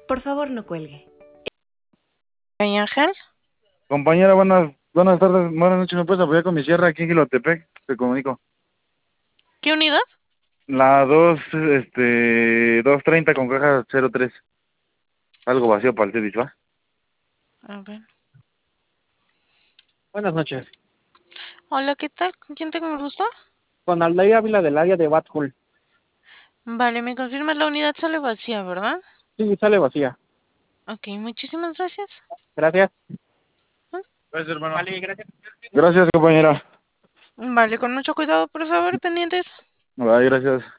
Por favor, no cuelgue. ¿Ay, Ángel? Compañera, buenas tardes, buenas noches. ¿Me puedes apoyar con mi sierra aquí en Gilotepec? Te comunico. ¿Qué unidad? La 230 con caja 03. Algo vacío para el servicio, ¿va? A ver. Buenas noches. Hola, ¿qué tal? ¿Con quién tengo el gusto? Con Alday Ávila del área de Bathul. Vale, me confirma la unidad sale vacía, ¿verdad? Sí, sale vacía. Ok, muchísimas gracias. Gracias. ¿Mm? Gracias, hermano. Vale, gracias. Gracias, compañera. Vale, con mucho cuidado, por favor, pendientes. Ay, gracias.